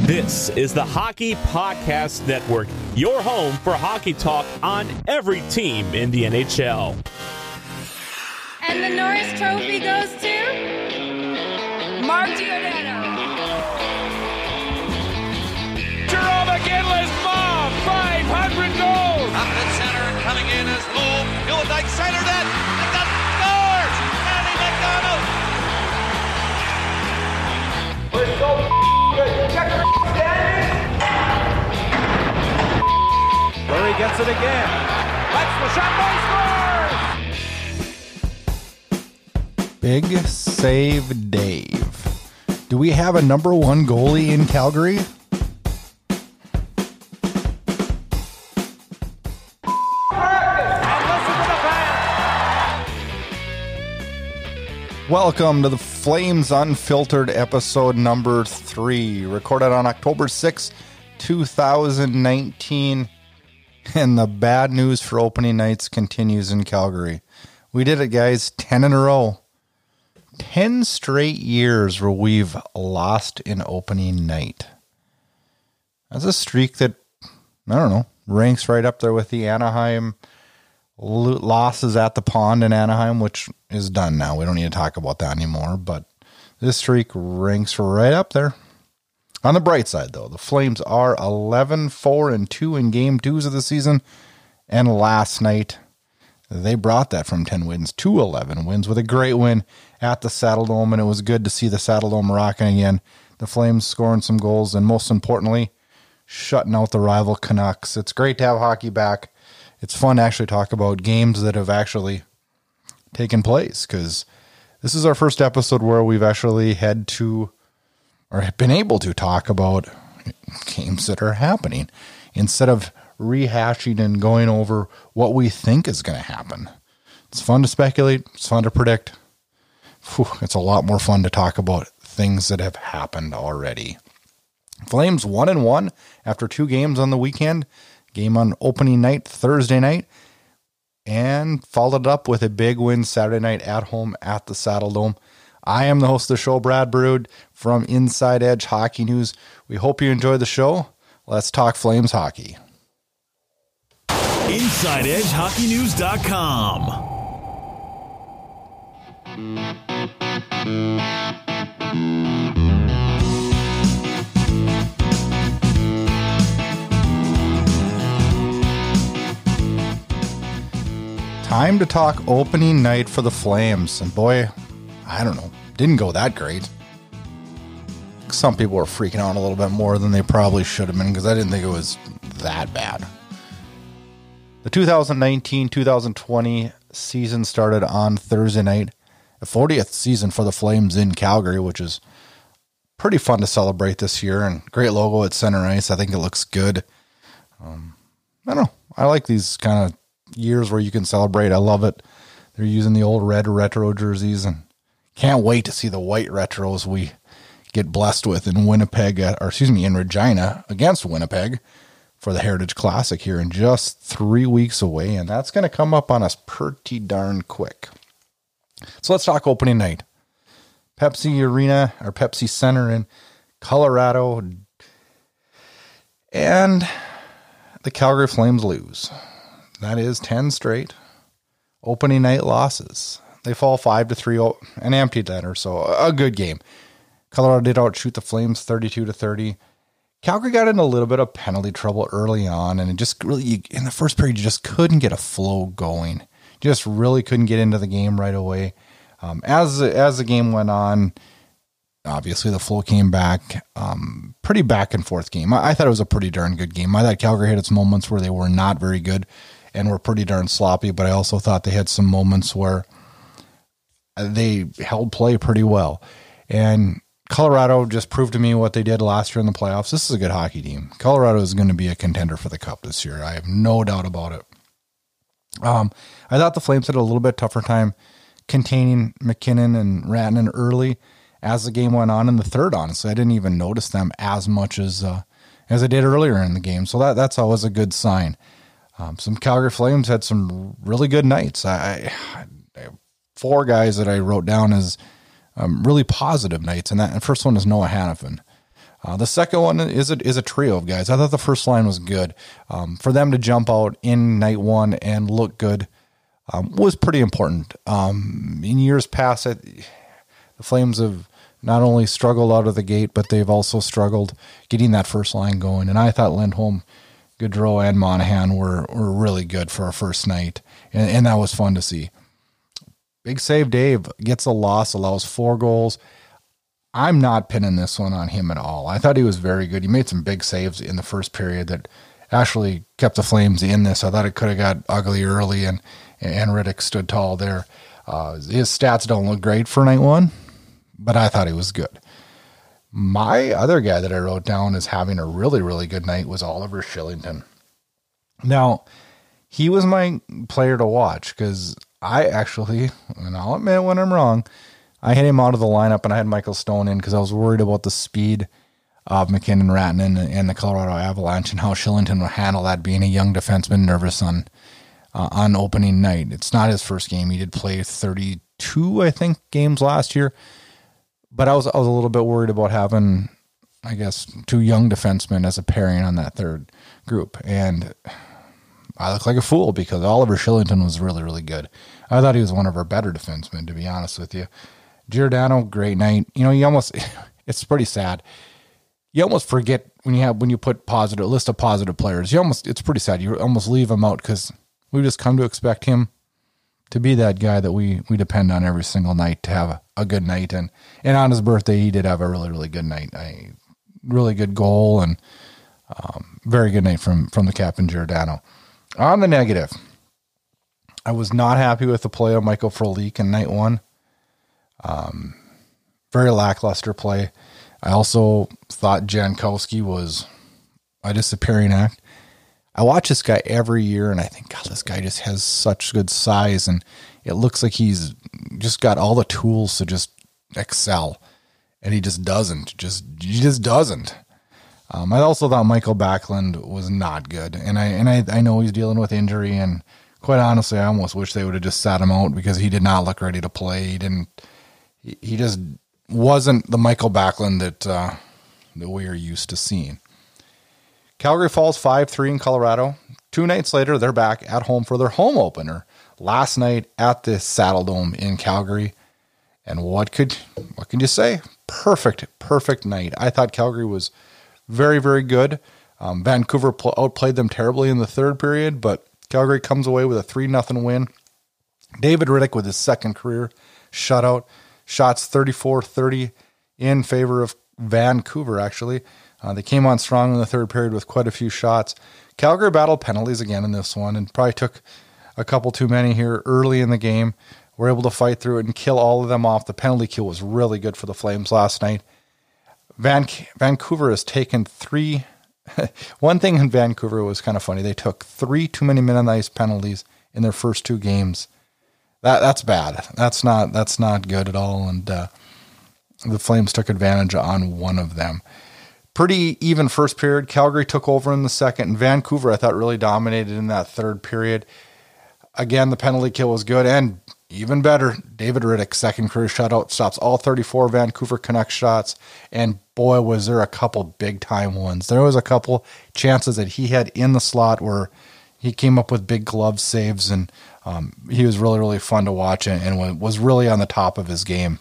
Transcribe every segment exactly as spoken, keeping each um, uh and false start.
This is the Hockey Podcast Network, your home for hockey talk on every team in the N H L. And the Norris Trophy goes to Mark Giordano. Jerome McGinley's mom, five hundred goals. Up at center and coming in is Loeb. Gillidyke centered it. McDonough scores. Andy McDonough. We're so good. Check your standing. Murray gets it again. That's the shot by scores. Big Save Dave. Do we have a number one goalie in Calgary? Welcome to the Flames Unfiltered episode number three, recorded on October sixth, twenty nineteen. And the bad news for opening nights continues in Calgary. We did it, guys, ten in a row. ten straight years where we've lost an opening night. That's a streak that, I don't know, ranks right up there with the Anaheim losses at the Pond in Anaheim, which is done now. We don't need to talk about that anymore, but this streak ranks right up there. On the bright side, though, the Flames are eleven four and two in game twos of the season, and last night they brought that from ten wins to eleven wins with a great win at the Saddledome, and it was good to see the Saddledome rocking again. The Flames scoring some goals, and most importantly, shutting out the rival Canucks. It's great to have hockey back. It's fun to actually talk about games that have actually taken place, because this is our first episode where we've actually had to, or have been able to talk about games that are happening instead of rehashing and going over what we think is going to happen. It's fun to speculate. It's fun to predict. Whew, it's a lot more fun to talk about things that have happened already. Flames one and one after two games on the weekend. Game on opening night, Thursday night, and followed up with a big win Saturday night at home at the Saddledome. I am the host of the show, Brad Brood, from Inside Edge Hockey News. We hope you enjoy the show. Let's talk Flames hockey. Inside Edge Hockey News dot com. Time to talk opening night for the Flames. And boy, I don't know, didn't go that great. Some people were freaking out a little bit more than they probably should have been, because I didn't think it was that bad. The two thousand nineteen two thousand twenty season started on Thursday night, the fortieth season for the Flames in Calgary, which is pretty fun to celebrate this year, and great logo at center ice. I think it looks good. Um, I don't know. I like these kind of years where you can celebrate. I love it. They're using the old red retro jerseys, and can't wait to see the white retros we get blessed with in Winnipeg, or excuse me, in Regina against Winnipeg for the Heritage Classic here in just three weeks away, and that's going to come up on us pretty darn quick. So let's talk opening night. Pepsi Arena, or Pepsi Center in Colorado, and the Calgary Flames lose. That is ten straight opening night losses. They fall five to three, an empty netter, so a good game. Colorado did outshoot the Flames thirty-two to thirty. Calgary got in a little bit of penalty trouble early on, and it just really, in the first period, you just couldn't get a flow going. Just really couldn't get into the game right away. Um, as as the game went on, obviously the flow came back. Um, pretty back and forth game. I, I thought it was a pretty darn good game. I thought Calgary had its moments where they were not very good and were pretty darn sloppy, but I also thought they had some moments where they held play pretty well. And Colorado just proved to me what they did last year in the playoffs. This is a good hockey team. Colorado is going to be a contender for the Cup this year. I have no doubt about it. Um, I thought the Flames had a little bit tougher time containing McKinnon and Rantanen early as the game went on in the third, honestly. I didn't even notice them as much as uh, as I did earlier in the game. So that that's always a good sign. Um, some Calgary Flames had some really good nights. I, I, I have four guys that I wrote down as um, really positive nights, and that and first one is Noah Hannafin. Uh, the second one is a, is a trio of guys. I thought the first line was good. Um, for them to jump out in night one and look good um, was pretty important. Um, in years past, it, the Flames have not only struggled out of the gate, but they've also struggled getting that first line going. And I thought Lindholm, Gaudreau, and Monahan were, were really good for our first night, and, and that was fun to see. Big Save Dave gets a loss, allows four goals. I'm not pinning this one on him at all. I thought he was very good. He made some big saves in the first period that actually kept the Flames in this. I thought it could have got ugly early, and, and Riddick stood tall there. Uh, his stats don't look great for night one, but I thought he was good. My other guy that I wrote down as having a really, really good night was Oliver Kylington. Now, he was my player to watch because I actually, and I'll admit when I'm wrong, I had him out of the lineup and I had Michael Stone in because I was worried about the speed of McKinnon, Rantanen, and the Colorado Avalanche and how Kylington would handle that, being a young defenseman nervous on uh, on opening night. It's not his first game. He did play thirty-two, I think, games last year. But I was I was a little bit worried about having, I guess, two young defensemen as a pairing on that third group. And I look like a fool because Oliver Kylington was really, really good. I thought he was one of our better defensemen, to be honest with you. Giordano, great night. You know, you almost, it's pretty sad. You almost forget when you have, when you put positive, a list of positive players, you almost, it's pretty sad. You almost leave him out because we just come to expect him to be that guy that we, we depend on every single night to have a, a good night. And, and on his birthday, he did have a really, really good night. A really good goal and um, very good night from, from the captain, Giordano. On the negative, I was not happy with the play of Michael Frolik in night one. Um, very lackluster play. I also thought Jankowski was a disappearing act. I watch this guy every year and I think, God, this guy just has such good size and it looks like he's just got all the tools to just excel. And he just doesn't. Just he just doesn't. Um, I also thought Michael Backlund was not good. And I and I, I know he's dealing with injury, and quite honestly, I almost wish they would have just sat him out because he did not look ready to play. He didn't he, he just wasn't the Michael Backlund that uh, that we are used to seeing. Calgary falls five three in Colorado. Two nights later, they're back at home for their home opener. Last night at the Saddle Dome in Calgary. And what could what can you say? Perfect, perfect night. I thought Calgary was very, very good. Um, Vancouver pl- outplayed them terribly in the third period, but Calgary comes away with a three nothing win. David Riddick with his second career shutout. Shots thirty-four thirty in favor of Vancouver, actually. Uh, they came on strong in the third period with quite a few shots. Calgary battled penalties again in this one and probably took a couple too many here early in the game. Were able to fight through it and kill all of them off. The penalty kill was really good for the Flames last night. Van- Vancouver has taken three. One thing in Vancouver was kind of funny. They took three too many men on the ice penalties in their first two games. That that's bad. That's not that's not good at all. And uh, the Flames took advantage on one of them. Pretty even first period. Calgary took over in the second, and Vancouver, I thought, really dominated in that third period. Again, the penalty kill was good, and even better, David Riddick, second career shutout, stops all thirty-four Vancouver Canucks shots, and boy, was there a couple big-time ones. There was a couple chances that he had in the slot where he came up with big glove saves, and um, he was really, really fun to watch and, and was really on the top of his game.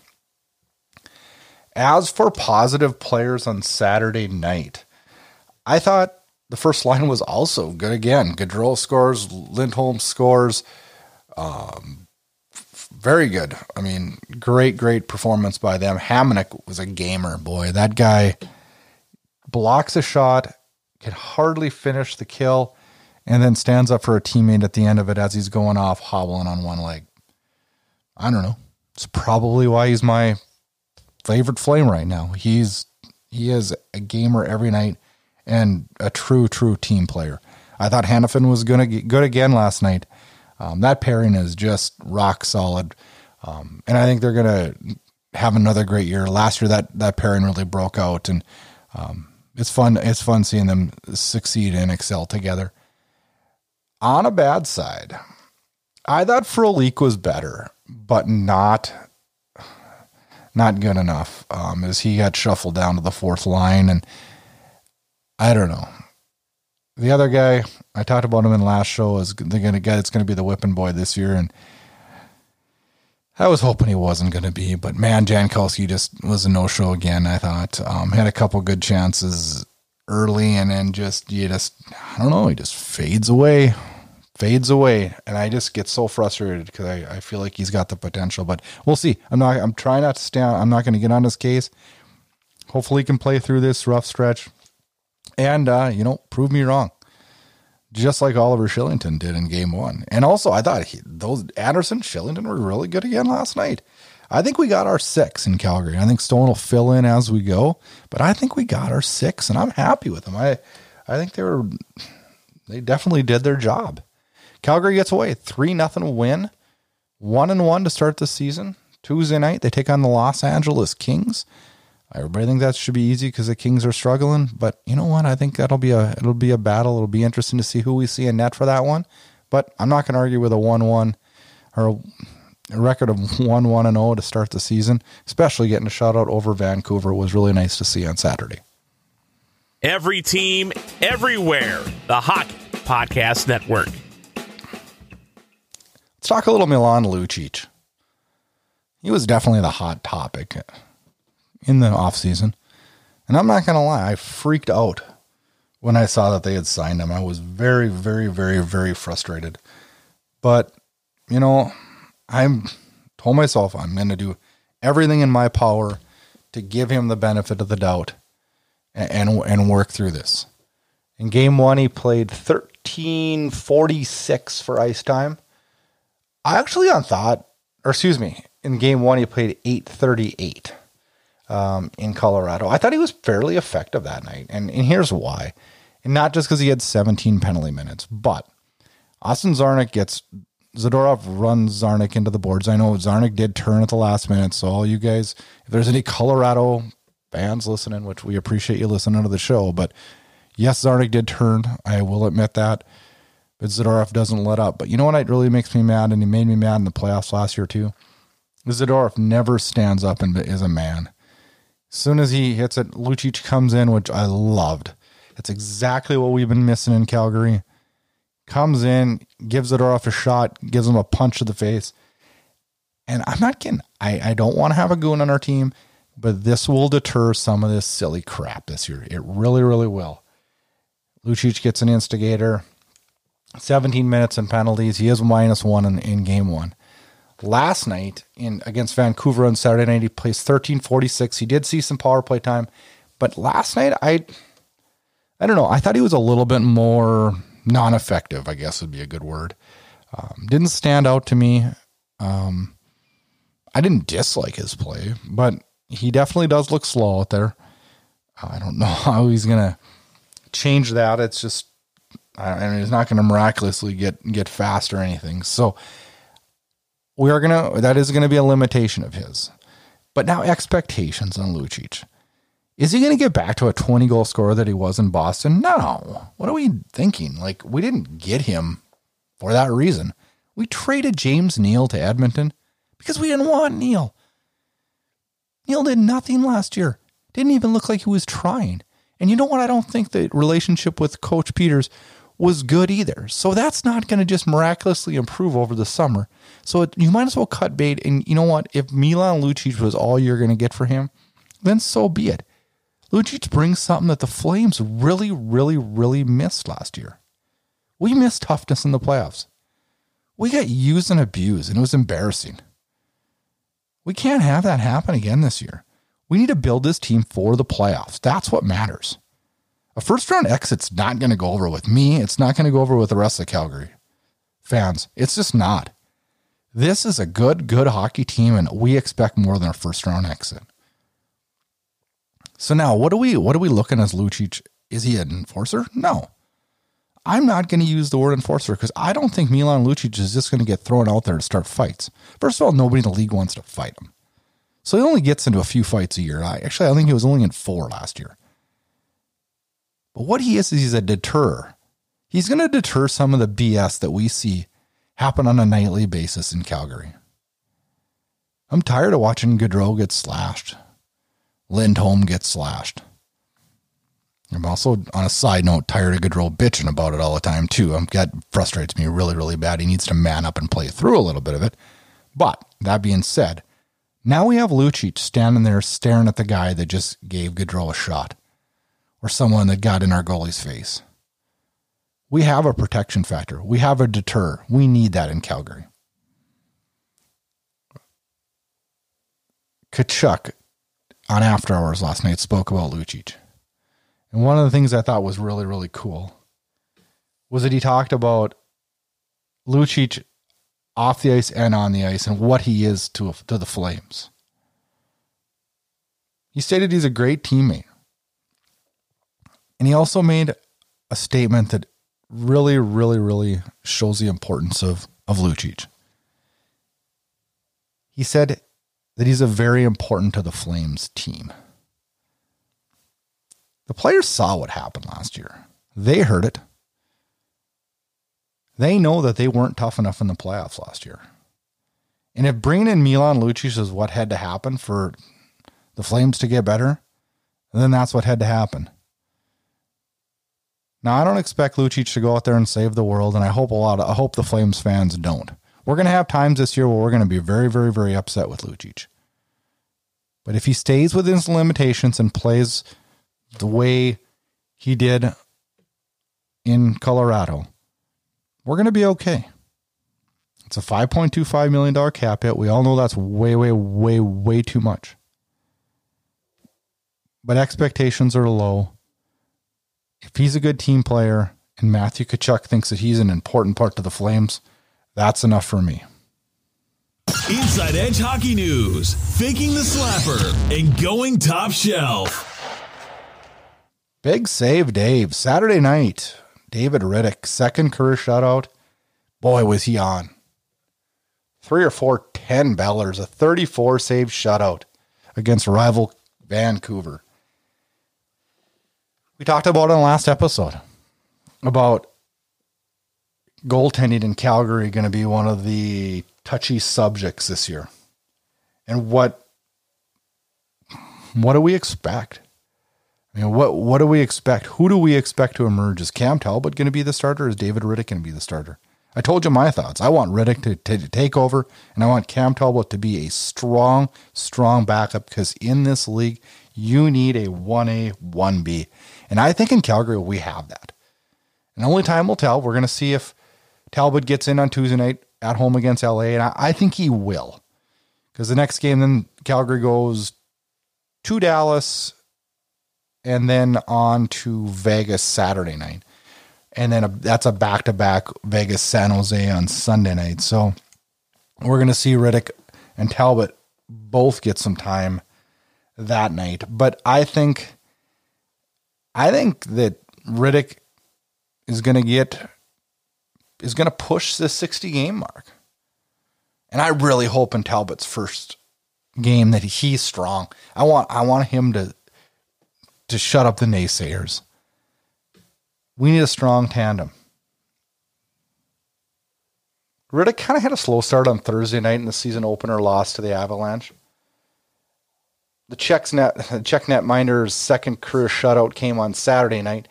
As for positive players on Saturday night, I thought the first line was also good again. Gaudreau scores, Lindholm scores, um, very good. I mean, great, great performance by them. Hamonic was a gamer, boy. That guy blocks a shot, can hardly finish the kill, and then stands up for a teammate at the end of it as he's going off, hobbling on one leg. I don't know. It's probably why he's my favorite Flame right now. He's he is a gamer every night and a true, true team player. I thought Hanifin was going to get good again last night. Um, that pairing is just rock solid. Um, and I think they're going to have another great year. Last year, that, that pairing really broke out, and um, it's fun. It's fun seeing them succeed and excel together. On a bad side, I thought Frolik was better, but not, not good enough, um, as he got shuffled down to the fourth line. And I don't know. The other guy, I talked about him in the last show, is the guy that's going to be the whipping boy this year. And I was hoping he wasn't going to be, but man, Jankowski just was a no-show again, I thought. Um, had a couple good chances early, and then just, you just, I don't know, he just fades away, fades away. And I just get so frustrated because I, I feel like he's got the potential, but we'll see. I'm not, I'm trying not to stay on, I'm not going to get on his case. Hopefully he can play through this rough stretch and, uh, you know, prove me wrong. Just like Oliver Shillington did in game one. And also, I thought he, those Anderson, Shillington were really good again last night. I think we got our six in Calgary. I think Stone will fill in as we go, but I think we got our six, and I'm happy with them. I, I think they were, they definitely did their job. Calgary gets away, three nothing win, one and one to start the season. Tuesday night, they take on the Los Angeles Kings. Everybody thinks that should be easy because the Kings are struggling, but you know what? I think that'll be a it'll be a battle. It'll be interesting to see who we see in net for that one. But I'm not going to argue with a one one or a, a record of one one and oh to start the season. Especially getting a shutout over Vancouver was really nice to see on Saturday. Every team, everywhere. The Hockey Podcast Network. Let's talk a little Milan Lucic. He was definitely the hot topic in the offseason. And I'm not going to lie, I freaked out when I saw that they had signed him. I was very, very, very, very frustrated. But, you know, I told myself I'm going to do everything in my power to give him the benefit of the doubt and, and, and work through this. In game one, he played thirteen forty-six for ice time. I actually on thought, or excuse me, in game one, he played eight thirty-eight. Um, in Colorado. I thought he was fairly effective that night. And, and here's why. And not just because he had seventeen penalty minutes, but Austin Czarnik gets, Zadorov runs Czarnik into the boards. I know Czarnik did turn at the last minute. So all you guys, if there's any Colorado fans listening, which we appreciate you listening to the show, but yes, Czarnik did turn. I will admit that. But Zadorov doesn't let up. But you know what really makes me mad, and he made me mad in the playoffs last year too? Zadorov never stands up and is a man. As soon as he hits it, Lucic comes in, which I loved. It's exactly what we've been missing in Calgary. Comes in, gives Zadorov a shot, gives him a punch to the face. And I'm not kidding. I, I don't want to have a goon on our team, but this will deter some of this silly crap this year. It really, really will. Lucic gets an instigator. seventeen minutes and penalties. He is minus one in, in game one. Last night in against Vancouver on Saturday night, he plays thirteen forty-six. He did see some power play time, but last night, I, I don't know. I thought he was a little bit more non-effective, I guess would be a good word. Um, didn't stand out to me. Um, I didn't dislike his play, but he definitely does look slow out there. I don't know how he's going to change that. It's just, I mean, he's not going to miraculously get, get fast or anything. So, we are going to, that is going to be a limitation of his. But now expectations on Lucic. Is he going to get back to a twenty goal scorer that he was in Boston? No. What are we thinking? Like, we didn't get him for that reason. We traded James Neal to Edmonton because we didn't want Neal. Neal did nothing last year. Didn't even look like he was trying. And you know what? I don't think the relationship with Coach Peters was good either. So that's not going to just miraculously improve over the summer. So it, you might as well cut bait. And you know what? If Milan Lucic was all you're going to get for him, then so be it. Lucic brings something that the Flames really, really, really missed last year. We missed toughness in the playoffs. We got used and abused, and it was embarrassing. We can't have that happen again this year. We need to build this team for the playoffs. That's what matters. A first-round exit's not going to go over with me. It's not going to go over with the rest of Calgary fans. It's just not. This is a good, good hockey team, and we expect more than a first-round exit. So now, what are we what are we looking as Lucic? Is he an enforcer? No. I'm not going to use the word enforcer because I don't think Milan Lucic is just going to get thrown out there to start fights. First of all, nobody in the league wants to fight him. So he only gets into a few fights a year. I, actually, I think he was only in four last year. But what he is, is he's a deterrer. He's going to deter some of the B S that we see happen on a nightly basis in Calgary. I'm tired of watching Gaudreau get slashed. Lindholm gets slashed. I'm also, on a side note, tired of Gaudreau bitching about it all the time, too. Um, that frustrates me really, really bad. He needs to man up and play through a little bit of it. But, that being said, now we have Lucic standing there staring at the guy that just gave Gaudreau a shot. Or someone that got in our goalie's face. We have a protection factor. We have a deter. We need that in Calgary. Tkachuk, on After Hours last night, spoke about Lucic. And one of the things I thought was really, really cool was that he talked about Lucic off the ice and on the ice and what he is to, to the Flames. He stated he's a great teammate. And he also made a statement that really, really, really shows the importance of, of Lucic. He said that he's a very important to the Flames team. The players saw what happened last year. They heard it. They know that they weren't tough enough in the playoffs last year. And if bringing in Milan Lucic is what had to happen for the Flames to get better, then that's what had to happen. Now, I don't expect Lucic to go out there and save the world, and I hope a lot of, I hope the Flames fans don't. We're going to have times this year where we're going to be very, very, very upset with Lucic. But if he stays within his limitations and plays the way he did in Colorado, we're going to be okay. It's a five point two five million dollars cap hit. We all know that's way, way, way, way too much. But expectations are low. If he's a good team player and Matthew Tkachuk thinks that he's an important part to the Flames, that's enough for me. Inside Edge Hockey News, faking the slapper and going top shelf. Big save, Dave. Saturday night, David Rittich, second career shutout. Boy, was he on. Three or four ten bellers, a thirty-four save shutout against rival Vancouver. We talked about it in the last episode about goaltending in Calgary going to be one of the touchy subjects this year. And what what do we expect? I mean, what what do we expect? Who do we expect to emerge? Is Cam Talbot going to be the starter? Or is David Rittich going to be the starter? I told you my thoughts. I want Rittich to, to, to take over, and I want Cam Talbot to be a strong, strong backup, because in this league, you need a one A, one B. And I think in Calgary, we have that. And only time will tell. We're going to see if Talbot gets in on Tuesday night at home against L A, and I, I think he will. Because the next game, then Calgary goes to Dallas and then on to Vegas Saturday night. And then a, that's a back-to-back Vegas San Jose on Sunday night. So we're going to see Rittich and Talbot both get some time that night. But I think I think that Rittich is going to get is going to push the sixty game mark. And I really hope in Talbot's first game that he's strong. I want I want him to to shut up the naysayers. We need a strong tandem. Rittich kind of had a slow start on Thursday night in the season opener loss to the Avalanche. The Czech net, Czech netminder's second career shutout came on Saturday night.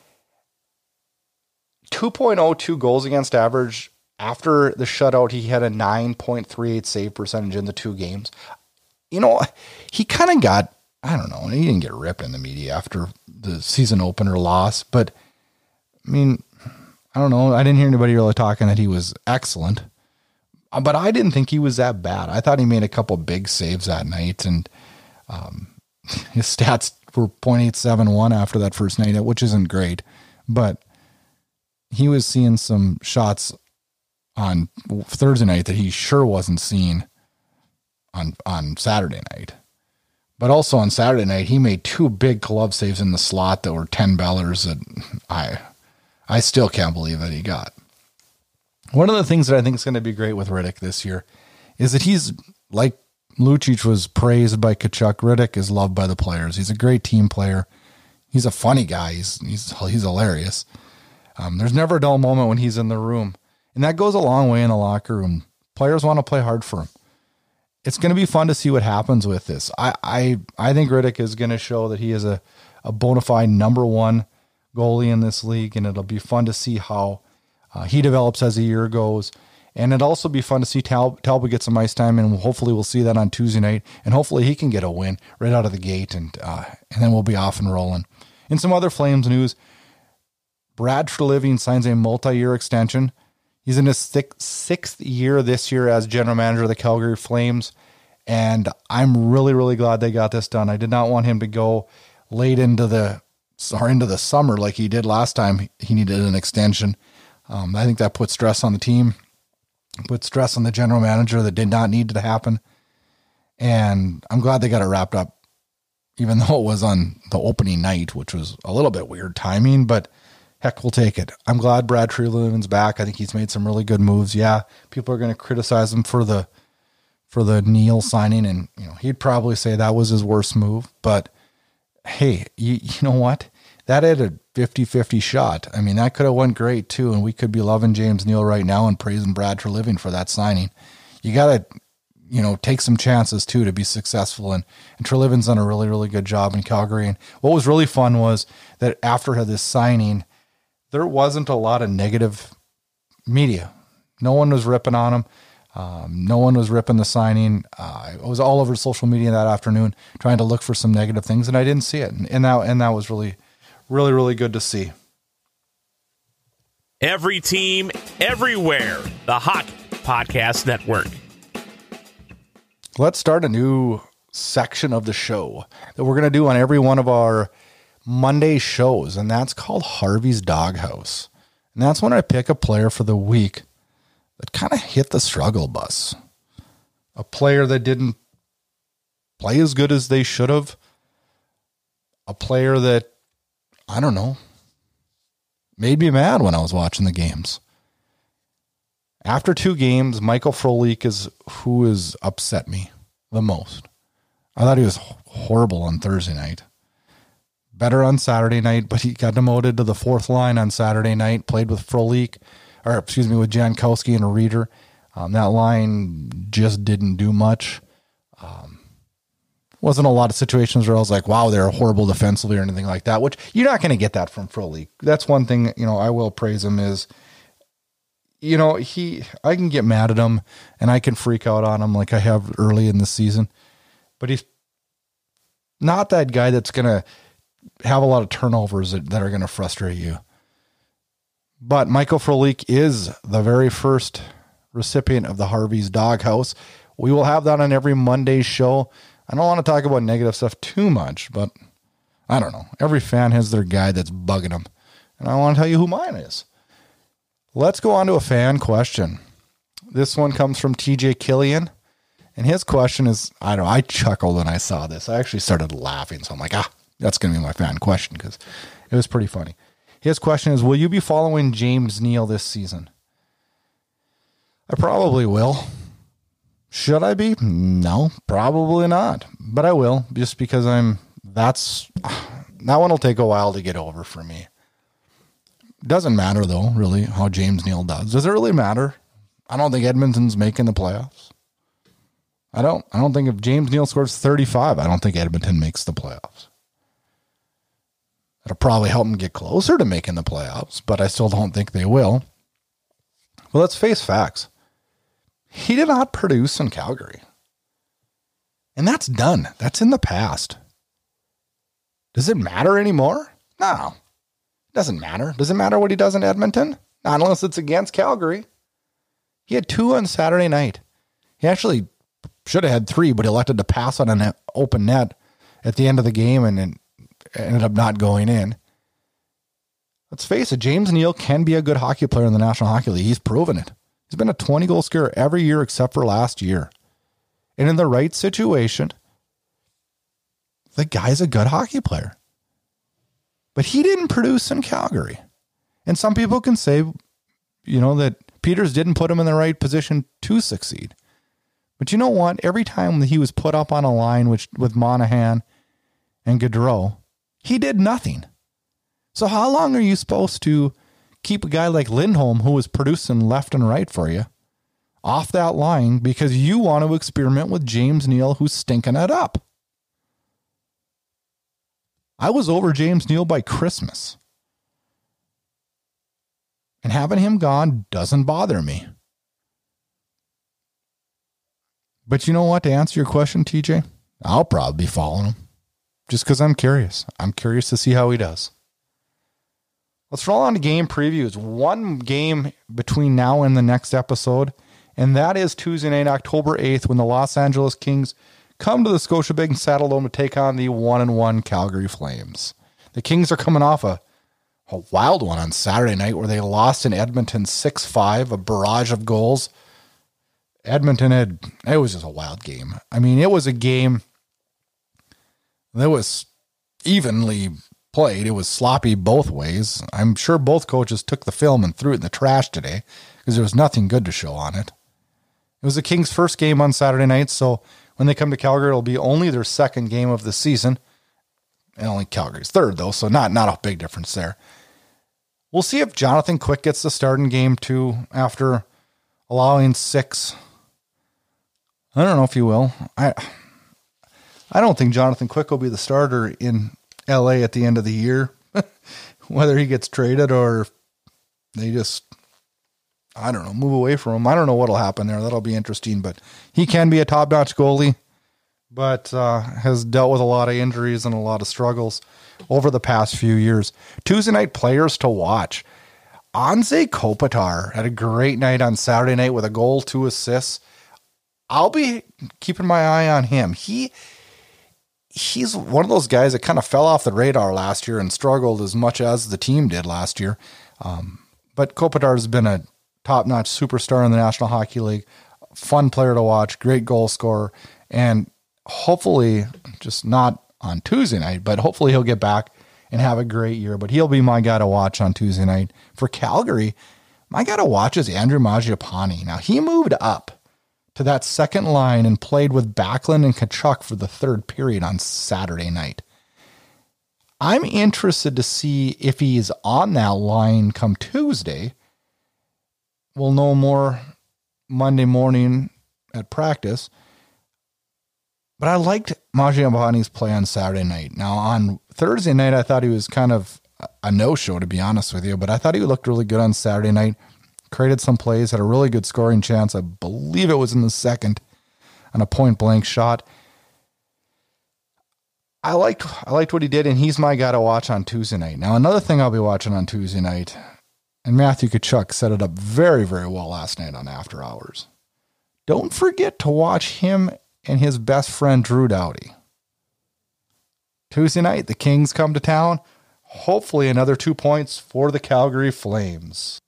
two point oh two goals against average. After the shutout, he had a nine point three eight save percentage in the two games. You know, he kind of got, I don't know, he didn't get ripped in the media after the season opener loss, but I mean, I don't know. I didn't hear anybody really talking that he was excellent, but I didn't think he was that bad. I thought he made a couple big saves that night, and um, his stats were point eight seven one after that first night, which isn't great, but he was seeing some shots on Thursday night that he sure wasn't seeing on, on Saturday night. But also on Saturday night, he made two big glove saves in the slot that were ten bellers that I, I still can't believe that he got. One of the things that I think is going to be great with Rittich this year is that he's, like Lucic was praised by Tkachuk, Rittich is loved by the players. He's a great team player. He's a funny guy. He's he's he's hilarious. Um, there's never a dull moment when he's in the room. And that goes a long way in the locker room. Players want to play hard for him. it's going to be fun to see what happens with this. I, I, I think Rittich is going to show that he is a, a bona fide number one goalie in this league, and it'll be fun to see how uh, he develops as the year goes. And it'll also be fun to see Tal- Talbot get some ice time, and hopefully we'll see that on Tuesday night, and hopefully he can get a win right out of the gate, and uh, and then we'll be off and rolling. In some other Flames news, Brad Treliving signs a multi-year extension. He's in his sixth, sixth year this year as general manager of the Calgary Flames, and I'm really, really glad they got this done. I did not want him to go late into the or into the summer like he did last time. He needed an extension. Um, I think that put stress on the team. Put stress on the general manager that did not need to happen. And I'm glad they got it wrapped up, even though it was on the opening night, which was a little bit weird timing, but heck, we'll take it. I'm glad Brad Treliving's back. I think he's made some really good moves. Yeah, people are going to criticize him for the for the Neil signing, and you know he'd probably say that was his worst move. But hey, you, you know what? That had a fifty-fifty shot. I mean, that could have went great too, and we could be loving James Neal right now and praising Brad Treliving for that signing. You got to, you know, take some chances too to be successful, and, and Treliving's done a really, really good job in Calgary. And what was really fun was that after this signing, there wasn't a lot of negative media. No one was ripping on him. Um, no one was ripping the signing. Uh, I was all over social media that afternoon trying to look for some negative things, and I didn't see it. And, and that and that was really, really, really good to see. Every team, everywhere. The Hockey Podcast Network. Let's start a new section of the show that we're going to do on every one of our Monday shows, and that's called Harvey's Doghouse. And that's when I pick a player for the week that kind of hit the struggle bus. A player that didn't play as good as they should have. A player that, I don't know, made me mad when I was watching the games. After two games, Michael Frolik is who has upset me the most. I thought he was horrible on Thursday night. Better on Saturday night, but he got demoted to the fourth line on Saturday night, played with Frolik, or excuse me, with Jankowski and a Reeder. Um, that line just didn't do much. Um, wasn't a lot of situations where I was like, wow, they're horrible defensively or anything like that, which you're not going to get that from Frolik. That's one thing, you know, I will praise him is, you know, he, I can get mad at him and I can freak out on him like I have early in the season, but he's not that guy that's going to have a lot of turnovers that, that are going to frustrate you. But Michael Frolik is the very first recipient of the Harvey's Doghouse. We will have that on every Monday show. I don't want to talk about negative stuff too much, but I don't know. Every fan has their guy that's bugging them. And I want to tell you who mine is. Let's go on to a fan question. This one comes from T J Killian. And his question is, I don't know, I chuckled when I saw this. I actually started laughing. So I'm like, ah, that's going to be my fan question because it was pretty funny. His question is, will you be following James Neal this season? I probably will. Should I be? No, probably not. But I will, just because I'm, that's, that one will take a while to get over for me. Doesn't matter, though, really, how James Neal does. Does it really matter? I don't think Edmonton's making the playoffs. I don't. I don't think if James Neal scores thirty-five, I don't think Edmonton makes the playoffs. It'll probably help them get closer to making the playoffs, but I still don't think they will. Well, let's face facts. He did not produce in Calgary. And that's done. That's in the past. Does it matter anymore? No. It doesn't matter. Does it matter what he does in Edmonton? Not unless it's against Calgary. He had two on Saturday night. He actually should have had three, but he elected to pass on an open net at the end of the game and it ended up not going in. Let's face it, James Neal can be a good hockey player in the National Hockey League. He's proven it. He's been a twenty-goal scorer every year except for last year. And in the right situation, the guy's a good hockey player. But he didn't produce in Calgary. And some people can say, you know, that Peters didn't put him in the right position to succeed. But you know what? Every time that he was put up on a line with, with Monahan and Gaudreau, he did nothing. So how long are you supposed to keep a guy like Lindholm, who was producing left and right for you, off that line because you want to experiment with James Neal, who's stinking it up. I was over James Neal by Christmas. And having him gone doesn't bother me. But you know what? To answer your question, T J, I'll probably be following him. Just because I'm curious. I'm curious to see how he does. Let's roll on to game previews. One game between now and the next episode, and that is Tuesday night, October eighth, when the Los Angeles Kings come to the Scotiabank Saddledome to take on the one and one Calgary Flames. The Kings are coming off a, a wild one on Saturday night where they lost in Edmonton six five, a barrage of goals. Edmonton had, it was just a wild game. I mean, it was a game that was evenly played. It was sloppy both ways. I'm sure both coaches took the film and threw it in the trash today because there was nothing good to show on it. It was the Kings' first game on Saturday night, so when they come to Calgary, it'll be only their second game of the season. And only Calgary's third, though, so not, not a big difference there. We'll see if Jonathan Quick gets the start in game two after allowing six. I don't know if he will. I I don't think Jonathan Quick will be the starter in L A at the end of the year. Whether he gets traded or they just, I don't know, move away from him. I don't know what'll happen there. That'll be interesting, but he can be a top-notch goalie, but uh, has dealt with a lot of injuries and a lot of struggles over the past few years. Tuesday night players to watch. Anze Kopitar had a great night on Saturday night with a goal, two assists. I'll be keeping my eye on him. He he's one of those guys that kind of fell off the radar last year and struggled as much as the team did last year. Um, but Kopitar has been a top-notch superstar in the National Hockey League. Fun player to watch, great goal scorer, and hopefully, just not on Tuesday night, but hopefully he'll get back and have a great year. But he'll be my guy to watch on Tuesday night. For Calgary, my guy to watch is Andrew Mangiapane. Now, he moved up to that second line and played with Backlund and Tkachuk for the third period on Saturday night. I'm interested to see if he's on that line come Tuesday. We'll know more Monday morning at practice. But I liked Mangiapane's play on Saturday night. Now, on Thursday night, I thought he was kind of a no-show, to be honest with you, but I thought he looked really good on Saturday night. Created some plays, had a really good scoring chance. I believe it was in the second on a point-blank shot. I liked I liked what he did, and he's my guy to watch on Tuesday night. Now, another thing I'll be watching on Tuesday night, and Matthew Tkachuk set it up very, very well last night on After Hours. Don't forget to watch him and his best friend, Drew Doughty. Tuesday night, the Kings come to town. Hopefully another two points for the Calgary Flames.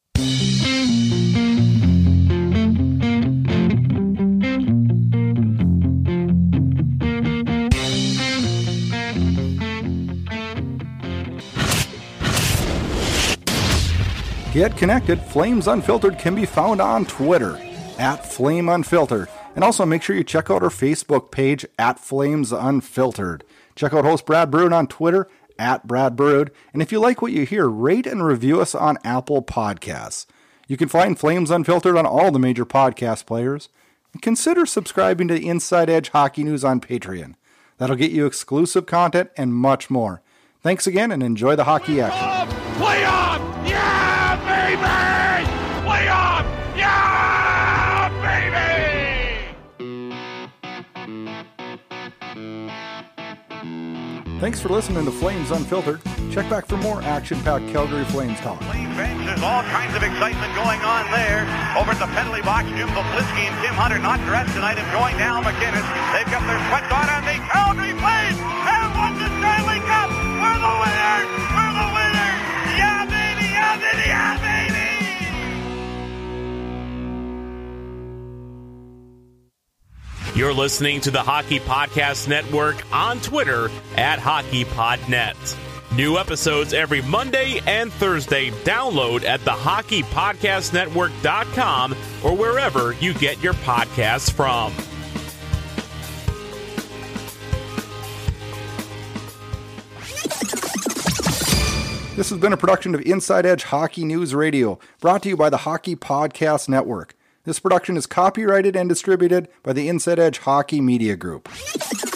Get connected. Flames Unfiltered can be found on Twitter at Flame Unfiltered. And also make sure you check out our Facebook page at Flames Unfiltered. Check out host Brad Brood on Twitter at Brad Brood. And if you like what you hear, rate and review us on Apple Podcasts. You can find Flames Unfiltered on all the major podcast players. And consider subscribing to the Inside Edge Hockey News on Patreon. That'll get you exclusive content and much more. Thanks again and enjoy the hockey action. Play on! Yeah, baby! Play on! Yeah, baby! Thanks for listening to Flames Unfiltered. Check back for more action-packed Calgary Flames talk. Flames bench, there's all kinds of excitement going on there. Over at the penalty box, Jim Poplitsky and Tim Hunter not dressed tonight and going down McInnes. They've got their sweats on, and the Calgary Flames have won the Stanley Cup. We're the winners! We're the winners! Yeah, baby! Yeah, baby! Yeah, baby! You're listening to the Hockey Podcast Network on Twitter at HockeyPodNet. New episodes every Monday and Thursday. Download at the hockey podcast network dot com or wherever you get your podcasts from. This has been a production of Inside Edge Hockey News Radio, brought to you by the Hockey Podcast Network. This production is copyrighted and distributed by the Inside Edge Hockey Media Group.